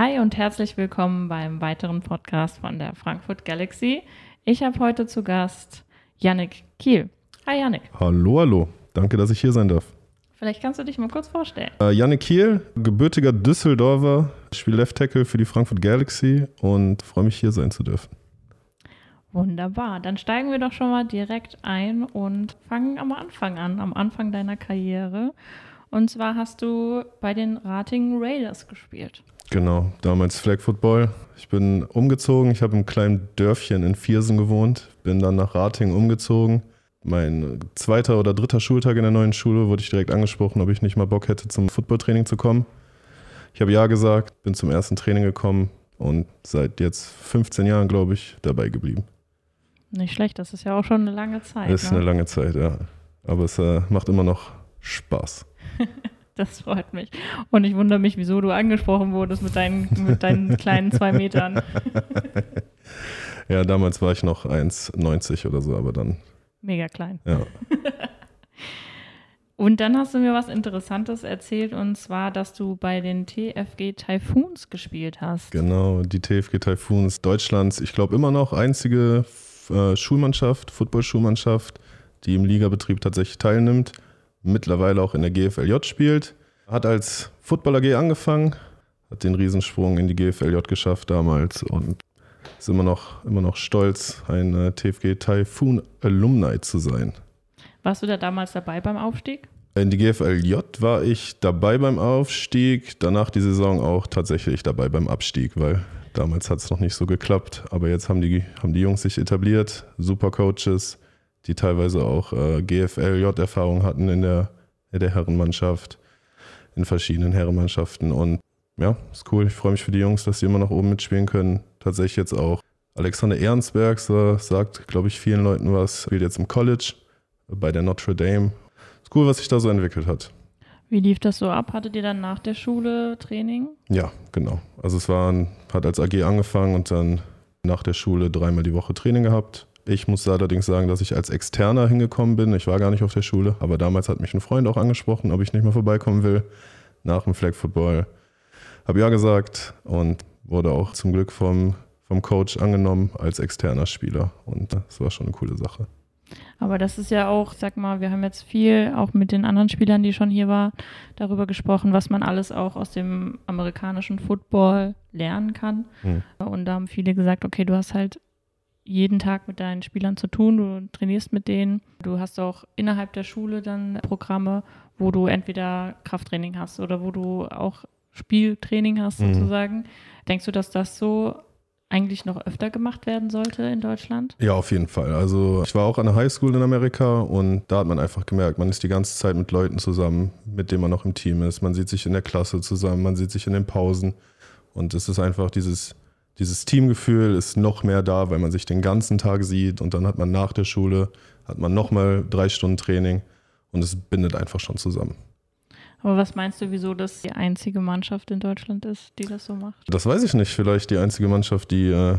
Hi und herzlich willkommen beim weiteren Podcast von der Frankfurt Galaxy. Ich habe heute zu Gast Yannick Kiel. Hi Yannick. Hallo, hallo. Danke, dass ich hier sein darf. Vielleicht kannst du dich mal kurz vorstellen. Yannick Kiel, gebürtiger Düsseldorfer, spiele Left Tackle für die Frankfurt Galaxy und freue mich, hier sein zu dürfen. Wunderbar, dann steigen wir doch schon mal direkt ein und fangen am Anfang an, am Anfang deiner Karriere. Und zwar hast du bei den Ratingen Raiders gespielt. Genau, damals Flag Football. Ich bin umgezogen, ich habe im kleinen Dörfchen in Viersen gewohnt, bin dann nach Ratingen umgezogen. Mein zweiter oder dritter Schultag in der neuen Schule wurde ich direkt angesprochen, ob ich nicht mal Bock hätte, zum Footballtraining zu kommen. Ich habe ja gesagt, bin zum ersten Training gekommen und seit jetzt 15 Jahren, glaube ich, dabei geblieben. Nicht schlecht, das ist ja auch schon eine lange Zeit. Ist eine lange Zeit, ja. Aber es macht immer noch Spaß. Das freut mich. Und ich wundere mich, wieso du angesprochen wurdest mit deinen kleinen 2 Metern. Ja, damals war ich noch 1,90 oder so, aber dann... Mega klein. Ja. Und dann hast du mir was Interessantes erzählt, und zwar, dass du bei den TFG Typhoons gespielt hast. Genau, die TFG Typhoons, Deutschlands, ich glaube immer noch einzige Schulmannschaft, Football-Schulmannschaft, die im Ligabetrieb tatsächlich teilnimmt, mittlerweile auch in der GFLJ spielt. Hat als Football AG angefangen, hat den Riesensprung in die GFLJ geschafft damals und ist immer noch stolz, ein TFG Typhoon Alumni zu sein. Warst du da damals dabei beim Aufstieg? In die GFLJ war ich dabei beim Aufstieg, danach die Saison auch tatsächlich dabei beim Abstieg, weil damals hat es noch nicht so geklappt. Aber jetzt haben die Jungs sich etabliert, super Coaches, die teilweise auch GFLJ-Erfahrung hatten in der Herrenmannschaft, in verschiedenen Herrenmannschaften. Und ja, ist cool. Ich freue mich für die Jungs, dass sie immer noch oben mitspielen können. Tatsächlich jetzt auch Alexander Ehrensberg sagt, glaube ich, vielen Leuten was, spielt jetzt im College bei der Notre Dame. Ist cool, was sich da so entwickelt hat. Wie lief das so ab? Hattet ihr dann nach der Schule Training? Ja, genau. Also hat als AG angefangen und dann nach der Schule 3-mal die Woche Training gehabt. Ich muss allerdings sagen, dass ich als Externer hingekommen bin. Ich war gar nicht auf der Schule, aber damals hat mich ein Freund auch angesprochen, ob ich nicht mal vorbeikommen will nach dem Flag Football. Habe ja gesagt und wurde auch zum Glück vom Coach angenommen als externer Spieler. Und das war schon eine coole Sache. Aber das ist ja auch, sag mal, wir haben jetzt viel auch mit den anderen Spielern, die schon hier waren, darüber gesprochen, was man alles auch aus dem amerikanischen Football lernen kann. Und da haben viele gesagt, okay, du hast halt jeden Tag mit deinen Spielern zu tun, du trainierst mit denen. Du hast auch innerhalb der Schule dann Programme, wo du entweder Krafttraining hast oder wo du auch Spieltraining hast sozusagen. Denkst du, dass das so eigentlich noch öfter gemacht werden sollte in Deutschland? Ja, auf jeden Fall. Also ich war auch an der Highschool in Amerika und da hat man einfach gemerkt, man ist die ganze Zeit mit Leuten zusammen, mit denen man noch im Team ist. Man sieht sich in der Klasse zusammen, man sieht sich in den Pausen und es ist einfach dieses Teamgefühl ist noch mehr da, weil man sich den ganzen Tag sieht und dann hat man nach der Schule, nochmal 3 Stunden Training und es bindet einfach schon zusammen. Aber was meinst du, wieso das die einzige Mannschaft in Deutschland ist, die das so macht? Das weiß ich nicht. Vielleicht die einzige Mannschaft, die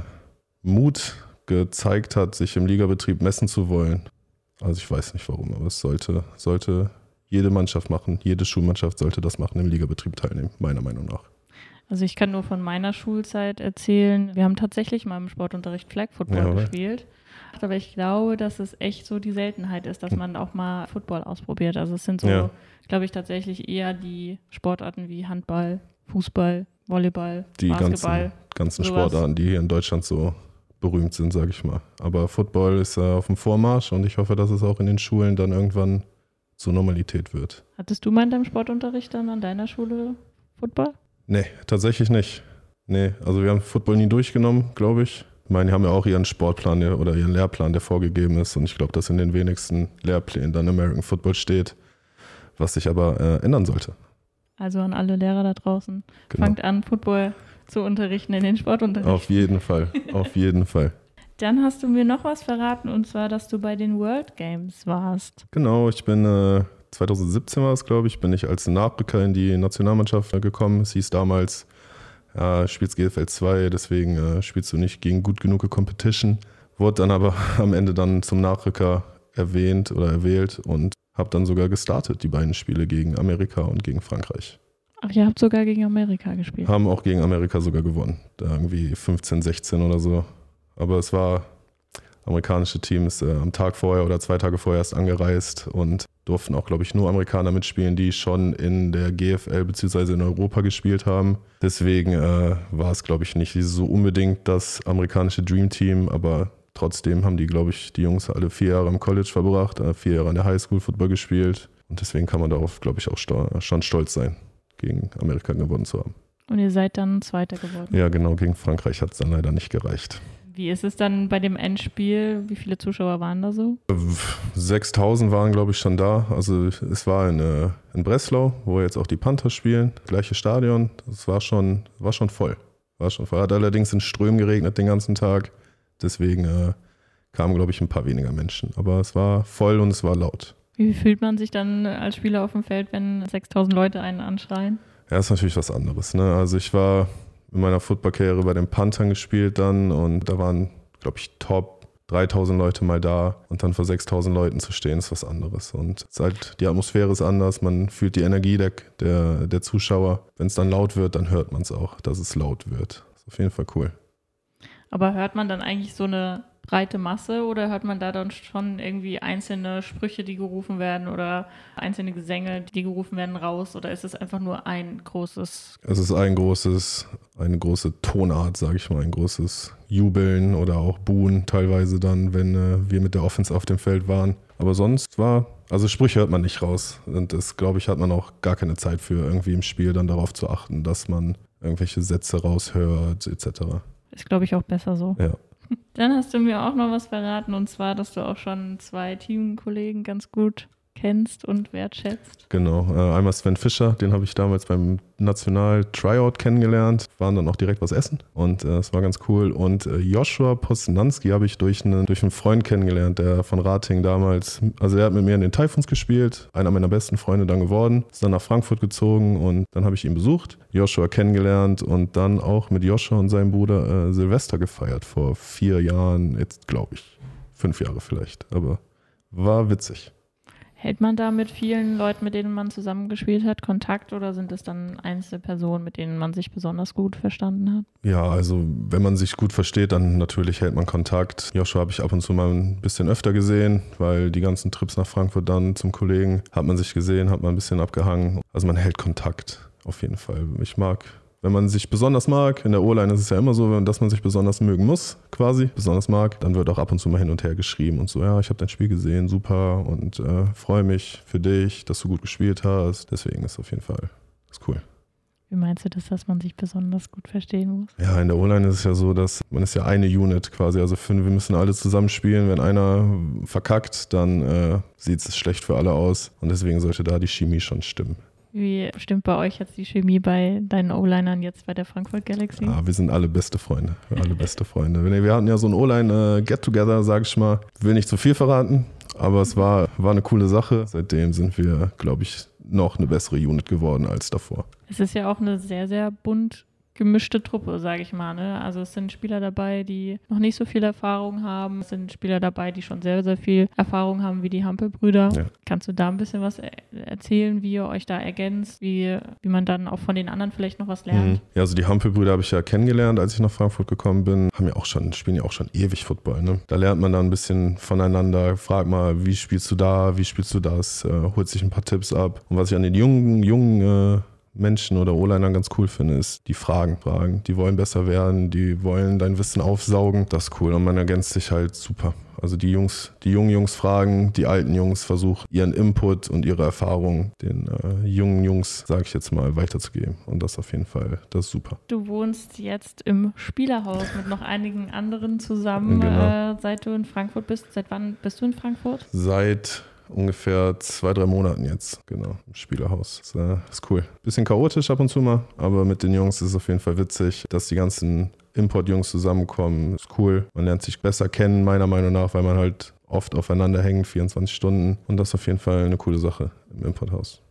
Mut gezeigt hat, sich im Ligabetrieb messen zu wollen. Also ich weiß nicht warum, aber es sollte jede Mannschaft machen. Jede Schulmannschaft sollte das machen, im Ligabetrieb teilnehmen, meiner Meinung nach. Also ich kann nur von meiner Schulzeit erzählen. Wir haben tatsächlich mal im Sportunterricht Flag Football gespielt. Aber ich glaube, dass es echt so die Seltenheit ist, dass man auch mal Football ausprobiert. Also es sind so, glaube ich, tatsächlich eher die Sportarten wie Handball, Fußball, Volleyball, Basketball. Die ganzen Sportarten, die hier in Deutschland so berühmt sind, sage ich mal. Aber Football ist auf dem Vormarsch und ich hoffe, dass es auch in den Schulen dann irgendwann zur Normalität wird. Hattest du mal in deinem Sportunterricht dann an deiner Schule Football? Nee, tatsächlich nicht. Nee, also wir haben Football nie durchgenommen, glaube ich. Ich meine, die haben ja auch ihren Sportplan oder ihren Lehrplan, der vorgegeben ist. Und ich glaube, dass in den wenigsten Lehrplänen dann American Football steht, was sich aber ändern sollte. Also an alle Lehrer da draußen, fangt an, Football zu unterrichten in den Sportunterricht. Auf jeden Fall, auf jeden Fall. Dann hast du mir noch was verraten, und zwar, dass du bei den World Games warst. Genau, ich bin 2017 war es, glaube ich, bin ich als Nachrücker in die Nationalmannschaft gekommen. Es hieß damals, ja, spielst GFL 2, deswegen spielst du nicht gegen gut genug Competition. Wurde dann aber am Ende dann zum Nachrücker erwähnt oder erwählt und habe dann sogar gestartet, die beiden Spiele gegen Amerika und gegen Frankreich. Ach, ihr habt sogar gegen Amerika gespielt. Haben auch gegen Amerika sogar gewonnen. Da irgendwie 15, 16 oder so. Aber es war, amerikanische Team ist am Tag vorher oder 2 Tage vorher erst angereist und durften auch, glaube ich, nur Amerikaner mitspielen, die schon in der GFL bzw. in Europa gespielt haben. Deswegen war es, glaube ich, nicht so unbedingt das amerikanische Dream Team, aber trotzdem haben die, glaube ich, die Jungs alle 4 Jahre im College verbracht, 4 Jahre an der Highschool Football gespielt. Und deswegen kann man darauf, glaube ich, auch schon stolz sein, gegen Amerika gewonnen zu haben. Und ihr seid dann Zweiter geworden? Ja, genau, gegen Frankreich hat es dann leider nicht gereicht. Wie ist es dann bei dem Endspiel? Wie viele Zuschauer waren da so? 6.000 waren, glaube ich, schon da. Also es war in Breslau, wo jetzt auch die Panthers spielen. Gleiches Stadion. Es war schon voll. Hat allerdings in Strömen geregnet den ganzen Tag. Deswegen kamen, glaube ich, ein paar weniger Menschen. Aber es war voll und es war laut. Wie fühlt man sich dann als Spieler auf dem Feld, wenn 6.000 Leute einen anschreien? Ja, ist natürlich was anderes, ne? Also ich war in meiner Football-Karriere bei den Panthern gespielt dann und da waren, glaube ich, top 3.000 Leute mal da und dann vor 6.000 Leuten zu stehen, ist was anderes. Und es ist halt, die Atmosphäre ist anders, man fühlt die Energie der Zuschauer. Wenn es dann laut wird, dann hört man es auch, dass es laut wird. Ist auf jeden Fall cool. Aber hört man dann eigentlich so eine breite Masse oder hört man da dann schon irgendwie einzelne Sprüche, die gerufen werden oder einzelne Gesänge, die gerufen werden, raus? Oder ist es einfach nur ein großes... Es ist eine große Tonart, sage ich mal, ein großes Jubeln oder auch Buhen teilweise dann, wenn wir mit der Offense auf dem Feld waren. Aber sonst also Sprüche hört man nicht raus. Und das, glaube ich, hat man auch gar keine Zeit für, irgendwie im Spiel dann darauf zu achten, dass man irgendwelche Sätze raushört etc. Ist, glaube ich, auch besser so. Ja. Dann hast du mir auch noch was verraten, und zwar, dass du auch schon 2 Teamkollegen ganz gut kennst und wertschätzt. Genau, einmal Sven Fischer, den habe ich damals beim National-Tryout kennengelernt, waren dann auch direkt was essen und es war ganz cool. Und Joshua Posnanski habe ich durch einen Freund kennengelernt, der von Rating damals, also der hat mit mir in den Typhoons gespielt, einer meiner besten Freunde dann geworden, ist dann nach Frankfurt gezogen und dann habe ich ihn besucht, Joshua kennengelernt und dann auch mit Joshua und seinem Bruder Silvester gefeiert vor 4 Jahren, jetzt glaube ich 5 Jahre vielleicht, aber war witzig. Hält man da mit vielen Leuten, mit denen man zusammengespielt hat, Kontakt oder sind es dann einzelne Personen, mit denen man sich besonders gut verstanden hat? Ja, also wenn man sich gut versteht, dann natürlich hält man Kontakt. Joshua habe ich ab und zu mal ein bisschen öfter gesehen, weil die ganzen Trips nach Frankfurt dann zum Kollegen, hat man sich gesehen, hat man ein bisschen abgehangen. Also man hält Kontakt auf jeden Fall. Ich mag, wenn man sich besonders mag, in der O-Line ist es ja immer so, dass man sich besonders mögen muss, quasi, besonders mag, dann wird auch ab und zu mal hin und her geschrieben und so, ja, ich habe dein Spiel gesehen, super und freue mich für dich, dass du gut gespielt hast. Deswegen ist auf jeden Fall, ist cool. Wie meinst du das, dass man sich besonders gut verstehen muss? Ja, in der O-Line ist es ja so, dass man ist ja eine Unit quasi, also wir müssen alle zusammen spielen. Wenn einer verkackt, dann sieht es schlecht für alle aus und deswegen sollte da die Chemie schon stimmen. Wie stimmt bei euch jetzt die Chemie bei deinen O-Linern jetzt bei der Frankfurt Galaxy? Ah, wir sind alle beste Freunde. Wir hatten ja so ein O-Line-Get-Together, sag ich mal. Will nicht zu viel verraten, aber es war eine coole Sache. Seitdem sind wir, glaube ich, noch eine bessere Unit geworden als davor. Es ist ja auch eine sehr, sehr bunt gemischte Truppe, sage ich mal. Ne? Also es sind Spieler dabei, die noch nicht so viel Erfahrung haben. Es sind Spieler dabei, die schon sehr, sehr viel Erfahrung haben, wie die Hampel-Brüder. Ja. Kannst du da ein bisschen was erzählen, wie ihr euch da ergänzt, wie man dann auch von den anderen vielleicht noch was lernt? Ja, also die Hampel-Brüder habe ich ja kennengelernt, als ich nach Frankfurt gekommen bin. Spielen ja auch schon ewig Football. Ne? Da lernt man dann ein bisschen voneinander. Frag mal, wie spielst du da, wie spielst du das? Holt sich ein paar Tipps ab. Und was ich an den jungen Menschen oder O-Linern ganz cool finde, ist die Fragen. Die wollen besser werden, die wollen dein Wissen aufsaugen. Das ist cool und man ergänzt sich halt super. Also die jungen Jungs fragen, die alten Jungs versuchen, ihren Input und ihre Erfahrung den jungen Jungs, sage ich jetzt mal, weiterzugeben. Und das auf jeden Fall, das ist super. Du wohnst jetzt im Spielerhaus mit noch einigen anderen zusammen, genau. Seit du in Frankfurt bist. Seit wann bist du in Frankfurt? Seit ungefähr 2-3 Monaten jetzt, genau, im Spielerhaus. Ist cool. Bisschen chaotisch ab und zu mal, aber mit den Jungs ist es auf jeden Fall witzig, dass die ganzen Import-Jungs zusammenkommen. Ist cool. Man lernt sich besser kennen, meiner Meinung nach, weil man halt oft aufeinander hängt, 24 Stunden. Und das ist auf jeden Fall eine coole Sache im Importhaus.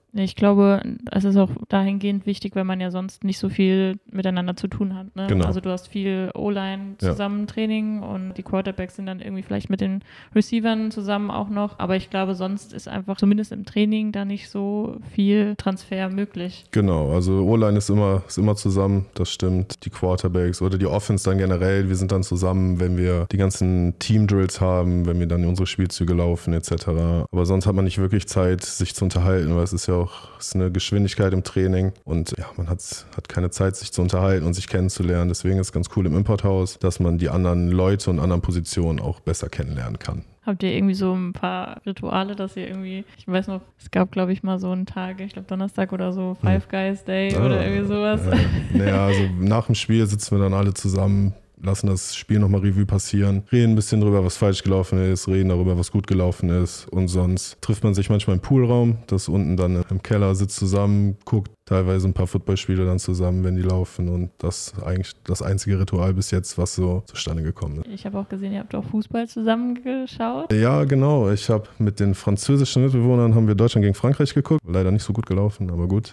Ich glaube, es ist auch dahingehend wichtig, weil man ja sonst nicht so viel miteinander zu tun hat. Ne? Genau. Also du hast viel O-Line zusammen Training und die Quarterbacks sind dann irgendwie vielleicht mit den Receivern zusammen auch noch. Aber ich glaube, sonst ist einfach zumindest im Training da nicht so viel Transfer möglich. Genau, also O-Line ist immer zusammen, das stimmt. Die Quarterbacks oder die Offense dann generell, wir sind dann zusammen, wenn wir die ganzen Team-Drills haben, wenn wir dann unsere Spielzüge laufen etc. Aber sonst hat man nicht wirklich Zeit, sich zu unterhalten, weil es ist ja auch eine Geschwindigkeit im Training und ja, man hat keine Zeit, sich zu unterhalten und sich kennenzulernen. Deswegen ist es ganz cool im Importhaus, dass man die anderen Leute und anderen Positionen auch besser kennenlernen kann. Habt ihr irgendwie so ein paar Rituale, dass ihr irgendwie, ich weiß noch, es gab, glaube ich, mal so einen Tag, ich glaube Donnerstag oder so, Five Guys Day oder irgendwie sowas. Naja, also nach dem Spiel sitzen wir dann alle zusammen, lassen das Spiel nochmal Revue passieren, reden ein bisschen darüber, was falsch gelaufen ist, reden darüber, was gut gelaufen ist und sonst trifft man sich manchmal im Poolraum, das unten dann im Keller sitzt zusammen, guckt teilweise ein paar Footballspiele dann zusammen, wenn die laufen und das ist eigentlich das einzige Ritual bis jetzt, was so zustande gekommen ist. Ich habe auch gesehen, ihr habt auch Fußball zusammengeschaut. Ja, genau. Ich habe mit den französischen Mitbewohnern haben wir Deutschland gegen Frankreich geguckt. Leider nicht so gut gelaufen, aber gut.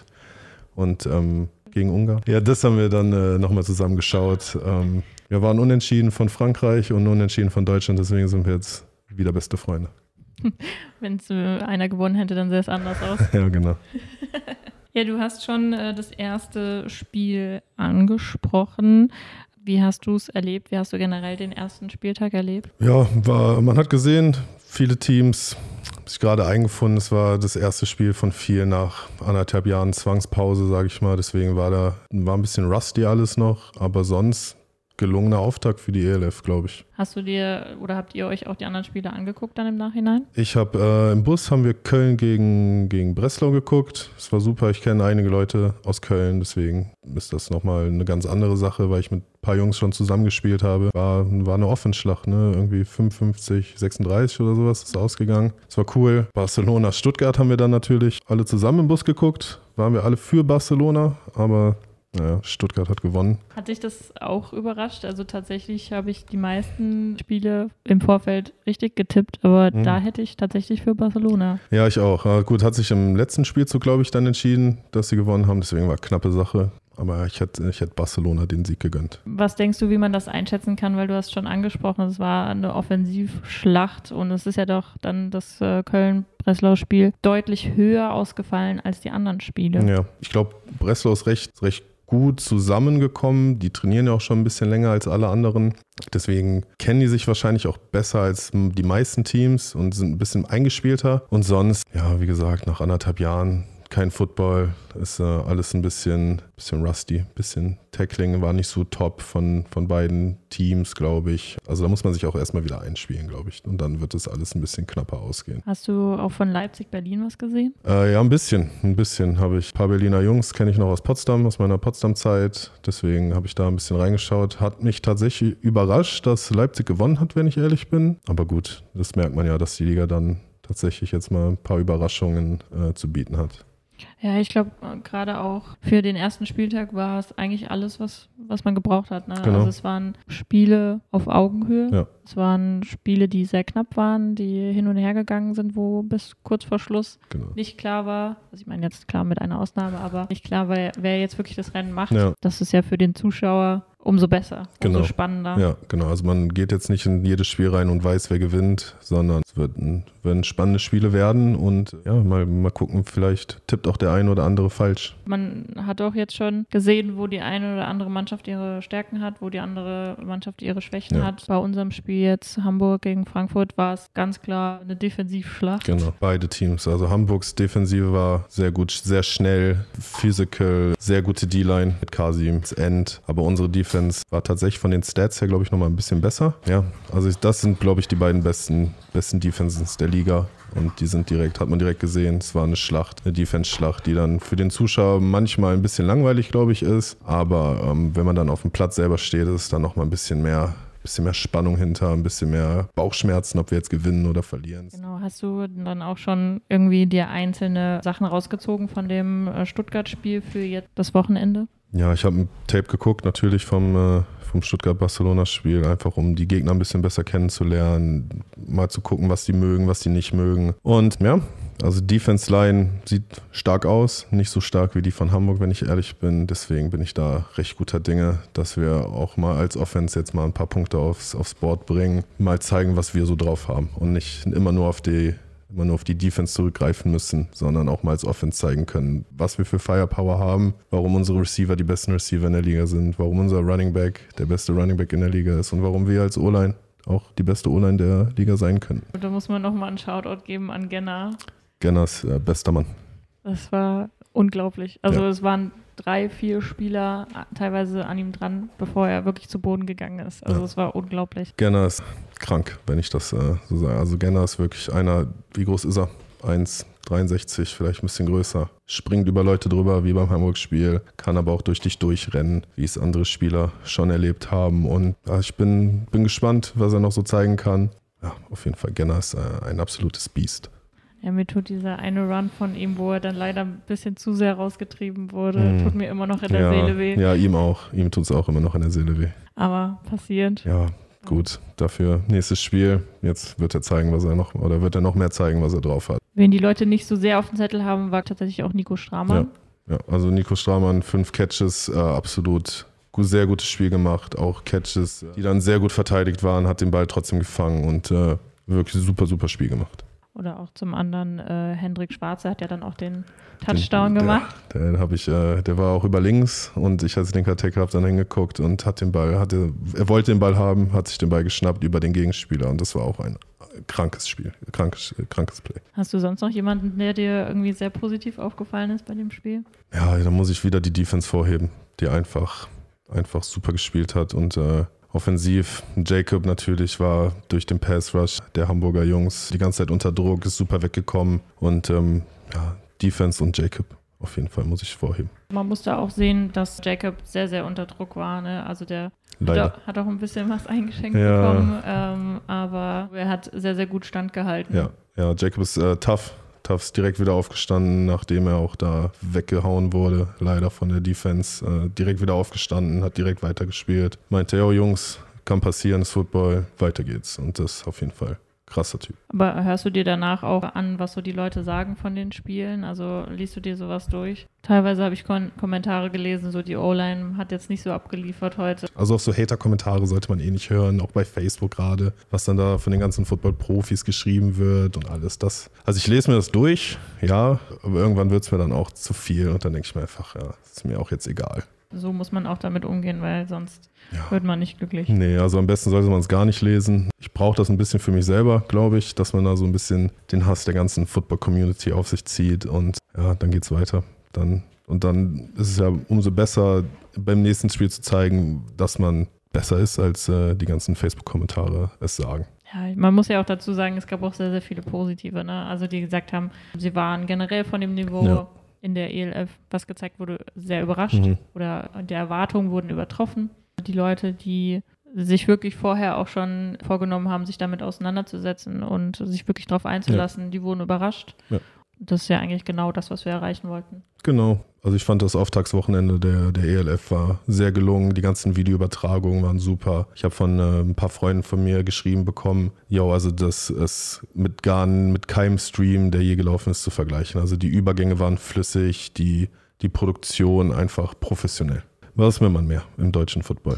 Und gegen Ungarn. Ja, das haben wir dann nochmal zusammen geschaut. Wir waren unentschieden von Frankreich und unentschieden von Deutschland, deswegen sind wir jetzt wieder beste Freunde. Wenn es einer gewonnen hätte, dann sähe es anders aus. Ja, genau. Ja, du hast schon das erste Spiel angesprochen. Wie hast du es erlebt? Wie hast du generell den ersten Spieltag erlebt? Ja, man hat gesehen, viele Teams haben sich gerade eingefunden. Es war das erste Spiel von 4 nach 1,5 Jahren Zwangspause, sage ich mal. Deswegen war ein bisschen rusty alles noch, aber sonst gelungener Auftakt für die ELF, glaube ich. Hast du dir oder habt ihr euch auch die anderen Spiele angeguckt dann im Nachhinein? Ich habe im Bus haben wir Köln gegen Breslau geguckt. Es war super, ich kenne einige Leute aus Köln, deswegen ist das nochmal eine ganz andere Sache, weil ich mit ein paar Jungs schon zusammengespielt habe. War eine Offenschlacht, ne? Irgendwie 55, 36 oder sowas ist ausgegangen. Es war cool. Barcelona, Stuttgart haben wir dann natürlich alle zusammen im Bus geguckt. Waren wir alle für Barcelona, aber naja, Stuttgart hat gewonnen. Hat dich das auch überrascht? Also tatsächlich habe ich die meisten Spiele im Vorfeld richtig getippt, aber da hätte ich tatsächlich für Barcelona. Ja, ich auch. Gut, hat sich im letzten Spielzug, glaube ich, dann entschieden, dass sie gewonnen haben. Deswegen war knappe Sache. Aber ich hätte Barcelona den Sieg gegönnt. Was denkst du, wie man das einschätzen kann? Weil du hast schon angesprochen, es war eine Offensivschlacht und es ist ja doch dann das Köln-Breslau-Spiel deutlich höher ausgefallen als die anderen Spiele. Ja, ich glaube, Breslau ist recht gut zusammengekommen. Die trainieren ja auch schon ein bisschen länger als alle anderen. Deswegen kennen die sich wahrscheinlich auch besser als die meisten Teams und sind ein bisschen eingespielter. Und sonst, ja, wie gesagt, nach 1,5 Jahren kein Football, ist alles ein bisschen rusty, bisschen Tackling war nicht so top von beiden Teams, glaube ich. Also da muss man sich auch erstmal wieder einspielen, glaube ich. Und dann wird das alles ein bisschen knapper ausgehen. Hast du auch von Leipzig-Berlin was gesehen? Ja, ein bisschen habe ich. Ein paar Berliner Jungs kenne ich noch aus Potsdam, aus meiner Potsdam-Zeit. Deswegen habe ich da ein bisschen reingeschaut. Hat mich tatsächlich überrascht, dass Leipzig gewonnen hat, wenn ich ehrlich bin. Aber gut, das merkt man ja, dass die Liga dann tatsächlich jetzt mal ein paar Überraschungen zu bieten hat. Ja, ich glaube, gerade auch für den ersten Spieltag war es eigentlich alles, was man gebraucht hat. Ne? Genau. Also es waren Spiele auf Augenhöhe. Ja. Es waren Spiele, die sehr knapp waren, die hin und her gegangen sind, wo bis kurz vor Schluss nicht klar war. Also ich meine jetzt klar mit einer Ausnahme, aber nicht klar war, wer jetzt wirklich das Rennen macht. Ja. Das ist ja für den Zuschauer umso besser, umso spannender. Ja, genau. Also man geht jetzt nicht in jedes Spiel rein und weiß, wer gewinnt, sondern es werden spannende Spiele werden und ja, mal gucken, vielleicht tippt auch der eine oder andere falsch. Man hat auch jetzt schon gesehen, wo die eine oder andere Mannschaft ihre Stärken hat, wo die andere Mannschaft ihre Schwächen hat. Bei unserem Spiel jetzt Hamburg gegen Frankfurt war es ganz klar eine Defensivschlacht. Genau, beide Teams. Also Hamburgs Defensive war sehr gut, sehr schnell, physical, sehr gute D-Line mit Kasim, End, aber unsere Defense war tatsächlich von den Stats her, glaube ich, nochmal ein bisschen besser. Ja, also das sind, glaube ich, die beiden besten Defenses der Liga. Und die hat man direkt gesehen, es war eine Defense-Schlacht, die dann für den Zuschauer manchmal ein bisschen langweilig, glaube ich, ist. Aber wenn man dann auf dem Platz selber steht, ist es dann nochmal ein bisschen mehr Spannung hinter, ein bisschen mehr Bauchschmerzen, ob wir jetzt gewinnen oder verlieren. Genau, hast du dann auch schon irgendwie dir einzelne Sachen rausgezogen von dem Stuttgart-Spiel für jetzt das Wochenende? Ja, ich habe ein Tape geguckt, natürlich vom Stuttgart-Barcelona-Spiel, einfach um die Gegner ein bisschen besser kennenzulernen, mal zu gucken, was die mögen, was die nicht mögen. Und ja, Also Defense Line sieht stark aus, nicht so stark wie die von Hamburg, wenn ich ehrlich bin. Deswegen bin ich da recht guter Dinge, dass wir auch mal als Offense jetzt mal ein paar Punkte aufs Board bringen, mal zeigen, was wir so drauf haben und nicht immer nur auf die Defense zurückgreifen müssen, sondern auch mal als Offense zeigen können, was wir für Firepower haben, warum unsere Receiver die besten Receiver in der Liga sind, warum unser Running Back der beste Running Back in der Liga ist und warum wir als O-Line auch die beste O-Line der Liga sein können. Da muss man nochmal einen Shoutout geben an Genner. Genners bester Mann. Das war unglaublich. Also es waren 3-4 Spieler teilweise an ihm dran, bevor er wirklich zu Boden gegangen ist. Also es war unglaublich. Genner ist krank, wenn ich das so sage. Also Genner ist wirklich einer, wie groß ist er? 1,63, vielleicht ein bisschen größer. Springt über Leute drüber, wie beim Hamburg-Spiel, kann aber auch durch dich durchrennen, wie es andere Spieler schon erlebt haben. Und ich bin gespannt, was er noch so zeigen kann. Ja, auf jeden Fall, Genner ist ein absolutes Biest. Ja, mir tut dieser eine Run von ihm, wo er dann leider ein bisschen zu sehr rausgetrieben wurde, tut mir immer noch in der Seele weh. Ja, ihm auch. Ihm tut es auch immer noch in der Seele weh. Aber passiert. Ja, gut. Dafür nächstes Spiel. Jetzt wird er noch mehr zeigen, was er drauf hat. Wen die Leute nicht so sehr auf dem Zettel haben, war tatsächlich auch Nico Stramann. Ja, also Nico Stramann, 5 Catches, absolut sehr gutes Spiel gemacht. Auch Catches, die dann sehr gut verteidigt waren, hat den Ball trotzdem gefangen und wirklich super, super Spiel gemacht. Oder auch zum anderen Hendrik Schwarze hat ja dann auch den Touchdown gemacht. Der war auch über links und ich als linker Tackle habe dann hingeguckt und er wollte den Ball haben, hat sich den Ball geschnappt über den Gegenspieler und das war auch ein krankes Spiel, krankes Play. Hast du sonst noch jemanden, der dir irgendwie sehr positiv aufgefallen ist bei dem Spiel? Ja, da muss ich wieder die Defense vorheben, die einfach super gespielt hat und offensiv. Jacob natürlich war durch den Pass-Rush der Hamburger Jungs die ganze Zeit unter Druck, ist super weggekommen und Defense und Jacob auf jeden Fall muss ich vorheben. Man musste auch sehen, dass Jacob sehr, sehr unter Druck war. Ne? Also der hat auch ein bisschen was eingeschenkt bekommen, aber er hat sehr, sehr gut standgehalten. Ja, Jacob ist tough ist direkt wieder aufgestanden, nachdem er auch da weggehauen wurde, leider von der Defense. Direkt wieder aufgestanden, hat direkt weitergespielt. Meinte, Jungs, kann passieren, ist Football, weiter geht's. Und das ist auf jeden Fall krasser Typ. Aber hörst du dir danach auch an, was so die Leute sagen von den Spielen? Also liest du dir sowas durch? Teilweise habe ich Kommentare gelesen, so die O-Line hat jetzt nicht so abgeliefert heute. Also auch so Hater-Kommentare sollte man nicht hören, auch bei Facebook gerade, was dann da von den ganzen Football-Profis geschrieben wird und alles das. Also ich lese mir das durch, ja, aber irgendwann wird es mir dann auch zu viel und dann denke ich mir einfach, ja, ist mir auch jetzt egal. So muss man auch damit umgehen, weil sonst wird man nicht glücklich. Nee, also am besten sollte man es gar nicht lesen. Ich brauche das ein bisschen für mich selber, glaube ich, dass man da so ein bisschen den Hass der ganzen Football-Community auf sich zieht und ja, dann geht's weiter. Dann ist es ja umso besser, beim nächsten Spiel zu zeigen, dass man besser ist, als die ganzen Facebook-Kommentare es sagen. Ja, man muss ja auch dazu sagen, es gab auch sehr, sehr viele positive, ne? Also die gesagt haben, sie waren generell von dem Niveau in der ELF, was gezeigt wurde, sehr überrascht oder die Erwartungen wurden übertroffen. Die Leute, die sich wirklich vorher auch schon vorgenommen haben, sich damit auseinanderzusetzen und sich wirklich darauf einzulassen, die wurden überrascht. Ja. Das ist ja eigentlich genau das, was wir erreichen wollten. Genau. Also ich fand das Auftaktswochenende der ELF war sehr gelungen. Die ganzen Videoübertragungen waren super. Ich habe von ein paar Freunden von mir geschrieben bekommen, also das ist mit keinem Stream, der je gelaufen ist, zu vergleichen. Also die Übergänge waren flüssig, die Produktion einfach professionell. Was will man mehr im deutschen Football?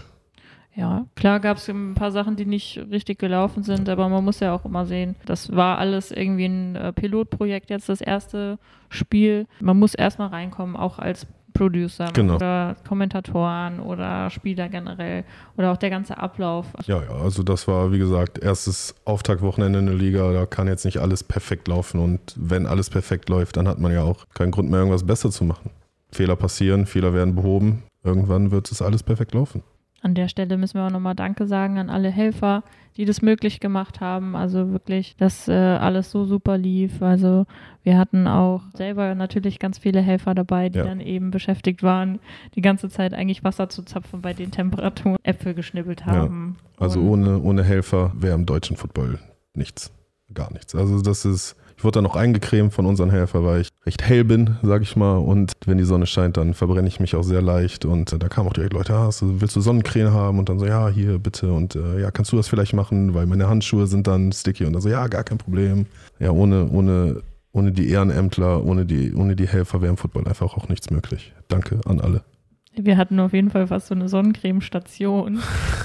Ja, klar gab es ein paar Sachen, die nicht richtig gelaufen sind, aber man muss ja auch immer sehen, das war alles irgendwie ein Pilotprojekt, jetzt das erste Spiel. Man muss erstmal reinkommen, auch als Producer oder Kommentatoren oder Spieler generell oder auch der ganze Ablauf. Ja, also das war, wie gesagt, erstes Auftaktwochenende in der Liga, da kann jetzt nicht alles perfekt laufen und wenn alles perfekt läuft, dann hat man ja auch keinen Grund mehr, irgendwas besser zu machen. Fehler passieren, Fehler werden behoben, irgendwann wird es alles perfekt laufen. An der Stelle müssen wir auch nochmal Danke sagen an alle Helfer, die das möglich gemacht haben. Also wirklich, dass alles so super lief. Also wir hatten auch selber natürlich ganz viele Helfer dabei, die dann eben beschäftigt waren, die ganze Zeit eigentlich Wasser zu zapfen bei den Temperaturen, Äpfel geschnibbelt haben. Ja, also ohne Helfer wäre im deutschen Football nichts, gar nichts. Also ich wurde dann noch eingecremt von unseren Helfern, weil ich recht hell bin, sag ich mal. Und wenn die Sonne scheint, dann verbrenne ich mich auch sehr leicht. Und da kamen auch direkt Leute, willst du Sonnencreme haben? Und dann so, ja, hier, bitte. Und kannst du das vielleicht machen? Weil meine Handschuhe sind dann sticky. Und dann so, ja, gar kein Problem. Ja, ohne ohne die Ehrenämtler, ohne die Helfer wäre im Football einfach auch nichts möglich. Danke an alle. Wir hatten auf jeden Fall fast so eine Sonnencreme-Station.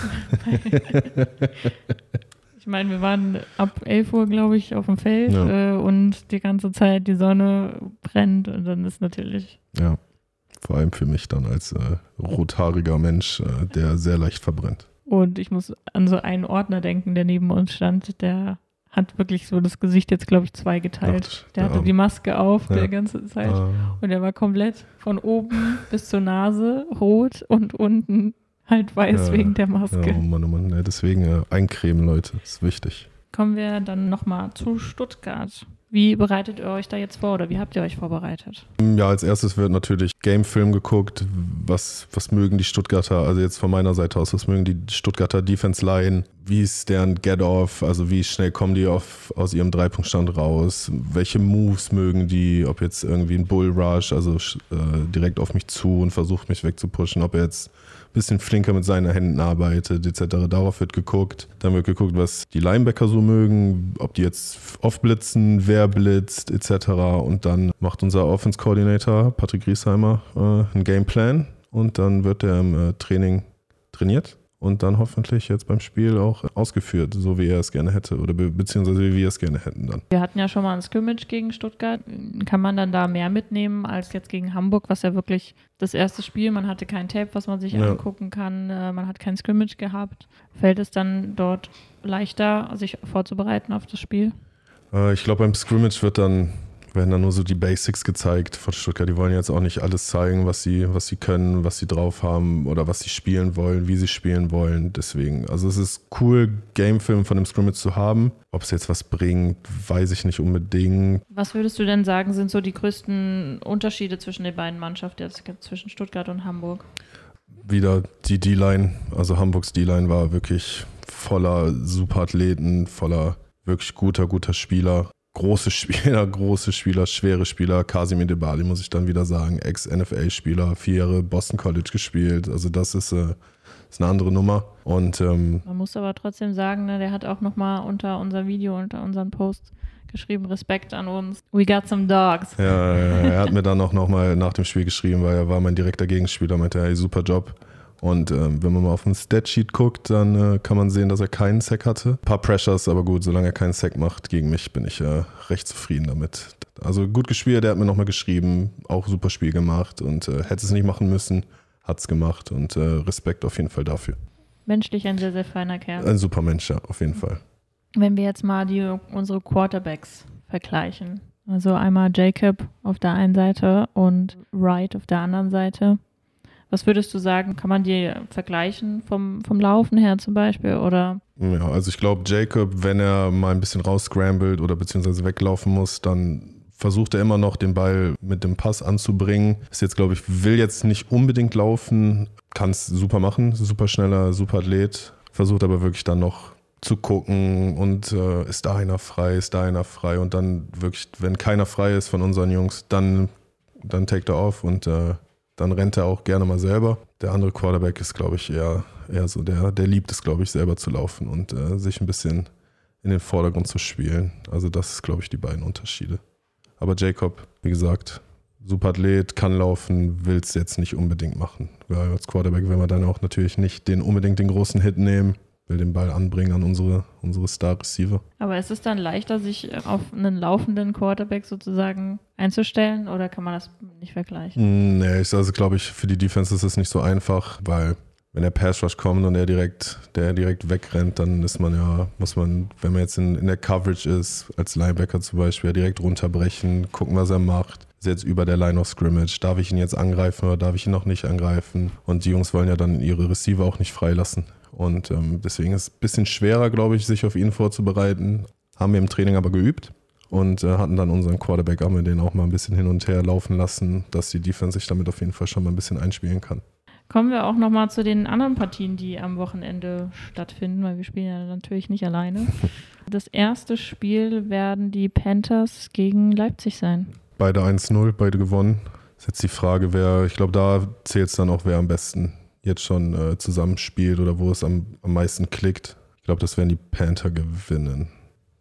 Ich meine, wir waren ab 11 Uhr, glaube ich, auf dem Feld und die ganze Zeit die Sonne brennt und dann ist natürlich... Ja, vor allem für mich dann als rothaariger Mensch, der sehr leicht verbrennt. Und ich muss an so einen Ordner denken, der neben uns stand, der hat wirklich so das Gesicht jetzt, glaube ich, zweigeteilt. Der hatte die Maske auf die ganze Zeit und der war komplett von oben bis zur Nase rot und unten halt weiß wegen der Maske. Ja, oh Mann. Ja, deswegen eincremen, Leute, ist wichtig. Kommen wir dann nochmal zu Stuttgart. Wie bereitet ihr euch da jetzt vor oder wie habt ihr euch vorbereitet? Ja, als erstes wird natürlich Gamefilm geguckt. Was mögen die Stuttgarter, also jetzt von meiner Seite aus, was mögen die Stuttgarter Defense Line? Wie ist deren Get-Off? Also wie schnell kommen die aus ihrem Dreipunktstand raus? Welche Moves mögen die? Ob jetzt irgendwie ein Bull Rush, also direkt auf mich zu und versucht mich wegzupushen, ob er jetzt ein bisschen flinker mit seinen Händen arbeitet, etc. Darauf wird geguckt. Dann wird geguckt, was die Linebacker so mögen, ob die jetzt oft blitzen, wer blitzt, etc. Und dann macht unser Offense-Coordinator, Patrick Griesheimer, einen Gameplan und dann wird der im Training trainiert und dann hoffentlich jetzt beim Spiel auch ausgeführt, so wie er es gerne hätte oder beziehungsweise wie wir es gerne hätten dann. Wir hatten ja schon mal ein Scrimmage gegen Stuttgart. Kann man dann da mehr mitnehmen als jetzt gegen Hamburg, was ja wirklich das erste Spiel, man hatte kein Tape, was man sich angucken kann, man hat kein Scrimmage gehabt. Fällt es dann dort leichter, sich vorzubereiten auf das Spiel? Ich glaube, beim Scrimmage werden dann nur so die Basics gezeigt von Stuttgart. Die wollen jetzt auch nicht alles zeigen, was sie können, was sie drauf haben oder was sie spielen wollen, wie sie spielen wollen. Deswegen, also es ist cool, Gamefilm von dem Scrimmage zu haben. Ob es jetzt was bringt, weiß ich nicht unbedingt. Was würdest du denn sagen, sind so die größten Unterschiede zwischen den beiden Mannschaften, jetzt zwischen Stuttgart und Hamburg? Wieder die D-Line, also Hamburgs D-Line war wirklich voller Superathleten, voller wirklich guter Spieler. Große Spieler, schwere Spieler. Kasimir Debali, muss ich dann wieder sagen, Ex-NFL-Spieler, 4 Jahre Boston College gespielt. Also das ist eine andere Nummer. Und man muss aber trotzdem sagen, ne, der hat auch nochmal unter unser Video, unter unseren Post geschrieben, Respekt an uns. We got some dogs. Ja, er hat mir dann auch nochmal nach dem Spiel geschrieben, weil er war mein direkter Gegenspieler, meinte, hey, super Job. Und wenn man mal auf den Statsheet guckt, dann kann man sehen, dass er keinen Sack hatte. Ein paar Pressures, aber gut, solange er keinen Sack macht gegen mich, bin ich recht zufrieden damit. Also gut gespielt, der hat mir nochmal geschrieben, auch super Spiel gemacht und hätte es nicht machen müssen, hat es gemacht und Respekt auf jeden Fall dafür. Menschlich ein sehr, sehr feiner Kerl. Ein super Mensch, ja, auf jeden Fall. Wenn wir jetzt mal unsere Quarterbacks vergleichen, also einmal Jacob auf der einen Seite und Wright auf der anderen Seite. Was würdest du sagen, kann man die vergleichen vom Laufen her zum Beispiel, oder? Ja, also ich glaube, Jacob, wenn er mal ein bisschen rausscrambled oder beziehungsweise weglaufen muss, dann versucht er immer noch den Ball mit dem Pass anzubringen. Ist jetzt, glaube ich, will jetzt nicht unbedingt laufen, kann es super machen, super schneller, super Athlet, versucht aber wirklich dann noch zu gucken und ist da einer frei und dann wirklich, wenn keiner frei ist von unseren Jungs, dann take er off und dann rennt er auch gerne mal selber. Der andere Quarterback ist, glaube ich, eher so der liebt es, glaube ich, selber zu laufen und sich ein bisschen in den Vordergrund zu spielen. Also das ist, glaube ich, die beiden Unterschiede. Aber Jacob, wie gesagt, super Athlet, kann laufen, will es jetzt nicht unbedingt machen. Weil als Quarterback will man dann auch natürlich nicht unbedingt den großen Hit nehmen, will den Ball anbringen an unsere Star-Receiver. Aber ist es dann leichter, sich auf einen laufenden Quarterback sozusagen einzustellen oder kann man das nicht vergleichen? Nee, also glaube ich, für die Defense ist es nicht so einfach, weil wenn der Pass-Rush kommt und der direkt wegrennt, dann muss man, wenn man jetzt in der Coverage ist, als Linebacker zum Beispiel, direkt runterbrechen, gucken, was er macht. Ist jetzt über der Line of Scrimmage. Darf ich ihn jetzt angreifen oder darf ich ihn noch nicht angreifen? Und die Jungs wollen ja dann ihre Receiver auch nicht freilassen. Und deswegen ist es ein bisschen schwerer, glaube ich, sich auf ihn vorzubereiten. Haben wir im Training aber geübt und hatten dann unseren Quarterback, haben wir den auch mal ein bisschen hin und her laufen lassen, dass die Defense sich damit auf jeden Fall schon mal ein bisschen einspielen kann. Kommen wir auch nochmal zu den anderen Partien, die am Wochenende stattfinden, weil wir spielen ja natürlich nicht alleine. Das erste Spiel werden die Panthers gegen Leipzig sein. Beide 1-0, beide gewonnen. Das ist jetzt die Frage, ich glaube, da zählt es dann auch, wer am besten jetzt schon zusammenspielt oder wo es am meisten klickt. Ich glaube, das werden die Panther gewinnen.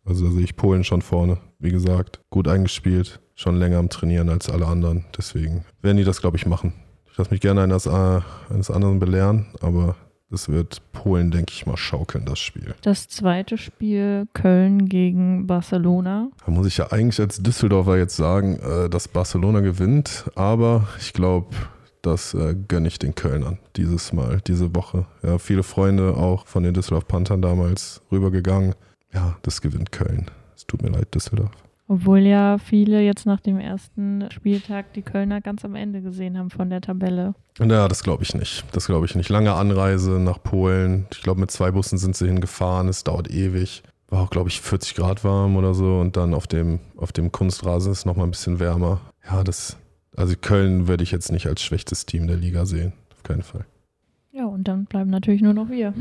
Also da sehe ich Polen schon vorne. Wie gesagt, gut eingespielt, schon länger am Trainieren als alle anderen. Deswegen werden die das, glaube ich, machen. Ich lasse mich gerne eines anderen belehren, aber das wird Polen, denke ich mal, schaukeln, das Spiel. Das zweite Spiel, Köln gegen Barcelona. Da muss ich ja eigentlich als Düsseldorfer jetzt sagen, dass Barcelona gewinnt, aber ich glaube, das gönne ich den Kölnern dieses Mal, diese Woche. Ja, viele Freunde auch von den Düsseldorf Panthern damals rübergegangen. Ja, das gewinnt Köln. Es tut mir leid, Düsseldorf. Obwohl ja viele jetzt nach dem ersten Spieltag die Kölner ganz am Ende gesehen haben von der Tabelle. Ja, das glaube ich nicht. Das glaube ich nicht. Lange Anreise nach Polen. Ich glaube, mit 2 Bussen sind sie hingefahren. Es dauert ewig. War auch, glaube ich, 40 Grad warm oder so. Und dann auf dem Kunstrasen ist es nochmal ein bisschen wärmer. Ja, also Köln würde ich jetzt nicht als schwächstes Team der Liga sehen. Auf keinen Fall. Ja, und dann bleiben natürlich nur noch wir.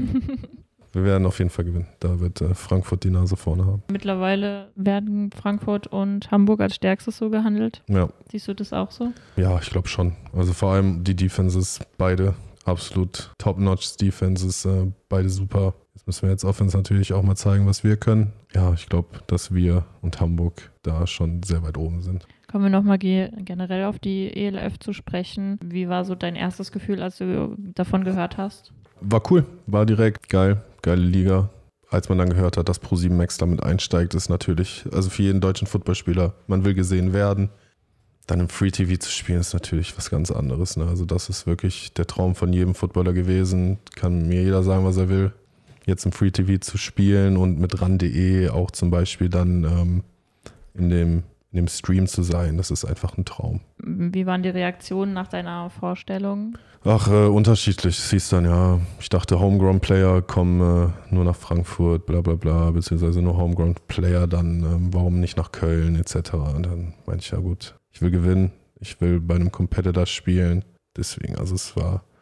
Wir werden auf jeden Fall gewinnen. Da wird Frankfurt die Nase vorne haben. Mittlerweile werden Frankfurt und Hamburg als stärkstes so gehandelt. Ja. Siehst du das auch so? Ja, ich glaube schon. Also vor allem die Defenses, beide absolut top-notch Defenses, beide super. Jetzt müssen wir jetzt Offense natürlich auch mal zeigen, was wir können. Ja, ich glaube, dass wir und Hamburg da schon sehr weit oben sind. Kommen wir nochmal generell auf die ELF zu sprechen. Wie war so dein erstes Gefühl, als du davon gehört hast? War cool, war direkt geil, geile Liga. Als man dann gehört hat, dass Pro7 Max damit einsteigt, ist natürlich, also für jeden deutschen Footballspieler, man will gesehen werden. Dann im Free TV zu spielen, ist natürlich was ganz anderes. Ne? Also das ist wirklich der Traum von jedem Footballer gewesen. Kann mir jeder sagen, was er will. Jetzt im Free TV zu spielen und mit ran.de auch zum Beispiel dann in dem Stream zu sein, das ist einfach ein Traum. Wie waren die Reaktionen nach deiner Vorstellung? Ach, unterschiedlich. Es hieß dann, ja, ich dachte, Homegrown-Player kommen nur nach Frankfurt, bla bla bla, beziehungsweise nur Homegrown-Player, dann warum nicht nach Köln, etc. Und dann meinte ich, ja gut, ich will gewinnen, ich will bei einem Competitor spielen. Deswegen, also es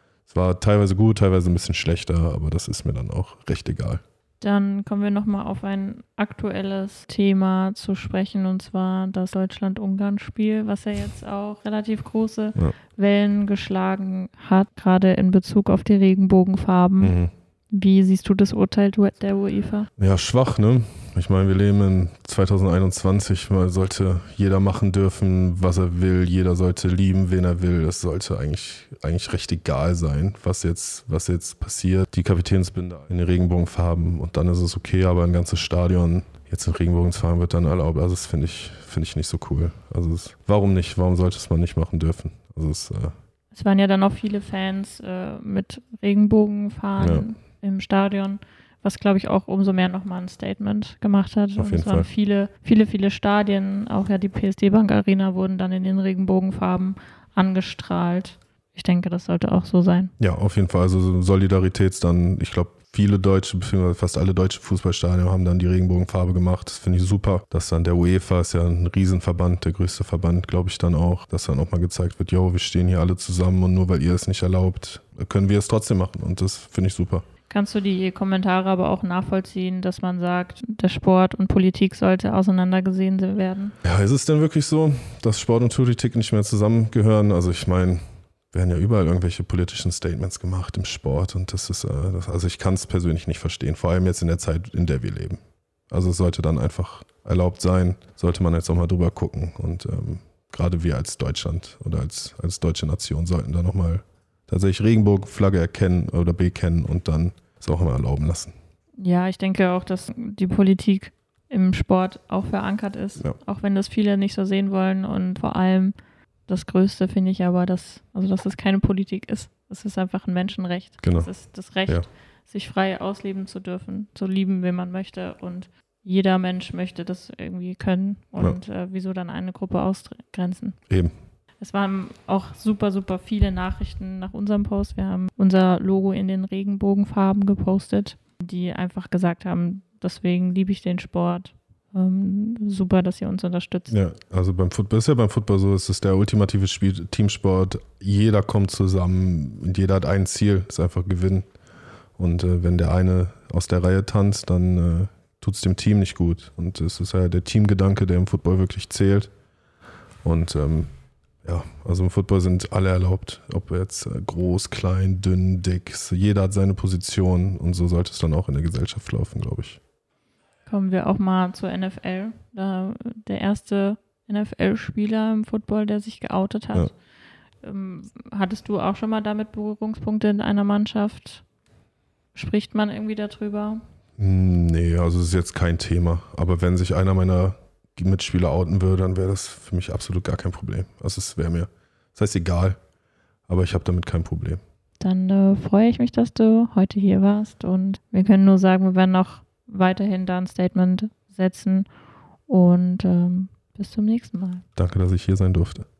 war teilweise gut, teilweise ein bisschen schlechter, aber das ist mir dann auch recht egal. Dann kommen wir nochmal auf ein aktuelles Thema zu sprechen, und zwar das Deutschland-Ungarn-Spiel, was ja jetzt auch relativ große Wellen geschlagen hat, gerade in Bezug auf die Regenbogenfarben. Mhm. Wie siehst du das Urteil der UEFA? Ja, schwach, ne? Ich meine, wir leben in 2021, man sollte jeder machen dürfen, was er will, jeder sollte lieben, wen er will. Es sollte eigentlich recht egal sein, was jetzt passiert. Die Kapitänsbinde in den Regenbogenfarben und dann ist es okay, aber ein ganzes Stadion jetzt in Regenbogenfarben wird dann erlaubt. Also das finde ich nicht so cool. Also warum nicht? Warum sollte es man nicht machen dürfen? Also es waren ja dann auch viele Fans mit Regenbogenfahnen im Stadion, was, glaube ich, auch umso mehr nochmal ein Statement gemacht hat. Auf jeden es waren Fall. viele Stadien, auch ja die PSD Bank Arena wurden dann in den Regenbogenfarben angestrahlt. Ich denke, das sollte auch so sein. Ja, auf jeden Fall. Also Solidarität dann, ich glaube, viele deutsche, beziehungsweise fast alle deutschen Fußballstadien haben dann die Regenbogenfarbe gemacht. Das finde ich super. Dass dann der UEFA ist ja ein Riesenverband, der größte Verband, glaube ich dann auch, dass dann auch mal gezeigt wird, jo, wir stehen hier alle zusammen und nur weil ihr es nicht erlaubt, können wir es trotzdem machen und das finde ich super. Kannst du die Kommentare aber auch nachvollziehen, dass man sagt, der Sport und Politik sollte auseinandergesehen werden? Ja, ist es denn wirklich so, dass Sport und Politik nicht mehr zusammengehören? Also ich meine, werden ja überall irgendwelche politischen Statements gemacht im Sport und also ich kann es persönlich nicht verstehen, vor allem jetzt in der Zeit, in der wir leben. Also es sollte dann einfach erlaubt sein, sollte man jetzt auch mal drüber gucken und gerade wir als Deutschland oder als deutsche Nation sollten da nochmal tatsächlich Regenbogenflagge erkennen oder bekennen und dann es auch immer erlauben lassen. Ja, ich denke auch, dass die Politik im Sport auch verankert ist, auch wenn das viele nicht so sehen wollen und vor allem das Größte finde ich aber, dass es keine Politik ist. Es ist einfach ein Menschenrecht. Genau. Es ist das Recht, sich frei ausleben zu dürfen, zu lieben, wen man möchte und jeder Mensch möchte das irgendwie können und wieso dann eine Gruppe ausgrenzen? Eben. Es waren auch super, super viele Nachrichten nach unserem Post. Wir haben unser Logo in den Regenbogenfarben gepostet, die einfach gesagt haben, deswegen liebe ich den Sport. Super, dass ihr uns unterstützt. Ja, also beim Football so, es ist der ultimative Teamsport. Jeder kommt zusammen und jeder hat ein Ziel, ist einfach gewinnen. Und wenn der eine aus der Reihe tanzt, dann tut es dem Team nicht gut. Und es ist ja der Teamgedanke, der im Football wirklich zählt. Und also im Football sind alle erlaubt, ob jetzt groß, klein, dünn, dick, jeder hat seine Position und so sollte es dann auch in der Gesellschaft laufen, glaube ich. Kommen wir auch mal zur NFL. Der erste NFL-Spieler im Football, der sich geoutet hat. Ja. Hattest du auch schon mal damit Berührungspunkte in einer Mannschaft? Spricht man irgendwie darüber? Nee, also es ist jetzt kein Thema. Aber wenn sich einer meiner Mitspieler outen würde, dann wäre das für mich absolut gar kein Problem. Also es wäre mir, das heißt egal, aber ich habe damit kein Problem. Dann freue ich mich, dass du heute hier warst und wir können nur sagen, wir werden noch weiterhin da ein Statement setzen und bis zum nächsten Mal. Danke, dass ich hier sein durfte.